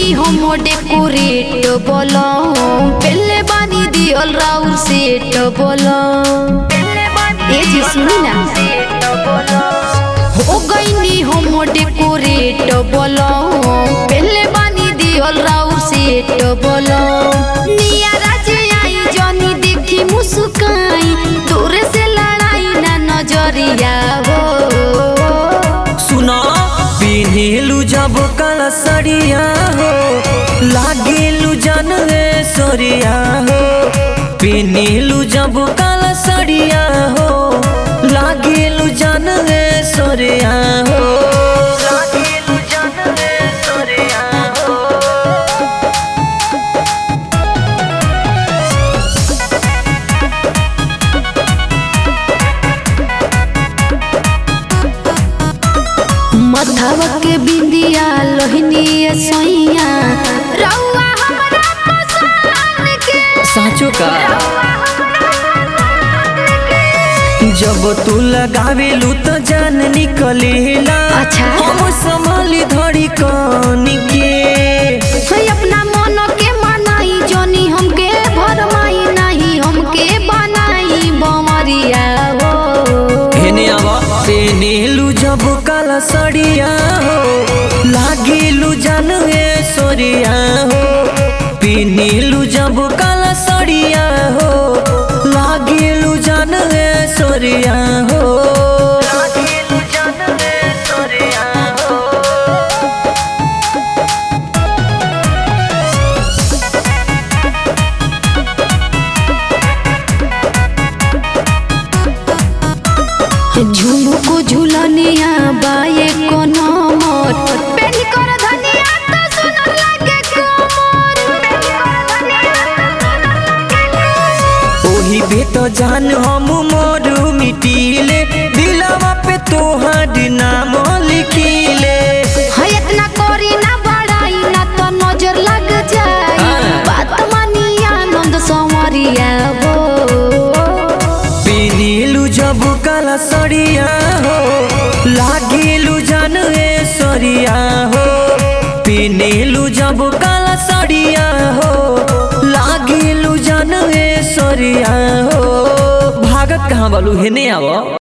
हम डेकोरेट बोलो पहले बानी दियल राउर सेट बोलो ए जी सुनी ना हो गईनी हम डेकोरेट बोलो पहले बानी दियल राउर सेट बोलो निया राजे आई जनी देखी मुस्काई दूर से लड़ाई ना नजरिया हो सुना पिन्हेलु जब काला सड़िया हो लागेलु जान रे सोरिया हो पिन्हेलु जब काला सड़िया हो लागेलु जान रे सोरिया हो लागेलु जान रे सोरिया हो मथवा के बिंदिया लोहनी सोइया रउआ हमरा पसंद के साचो का जब तू लगावेलू तो जान निकलेला अच्छा। हम संभाली धड़ी कानी के अपना मन के मनाई जोनी हमके भरमाई नहीं हमके बनाई बमरिया हो हेने आवा पेनेलू जब काला सड़िया हो लागेलू जान रे सोरिया हो पिनेलू जब काला सड़िया हो लागेलू जान रे सोरिया हो लागेलू जान रे सोरिया हो झुमुको झुलनिया बाए को नमर पेनी कर धनिया तो सुनर लागे कोमर पेनी कर धनिया तो ओही बेट जान हम मोरू मिटीले दिलवा पे तोहार नाम लिखीले है इतना कोरी ना बड़ाई ना तो नजर लग जाए बात मानी आनंद संवरिया हो पिनीलू जब काला सड़िया हो लागेलू जान रे सरिया हो पिनीलू जब काला सड़िया हो लागेलू जान रे सरिया हो भागत कहाँ बालू हेने आवो।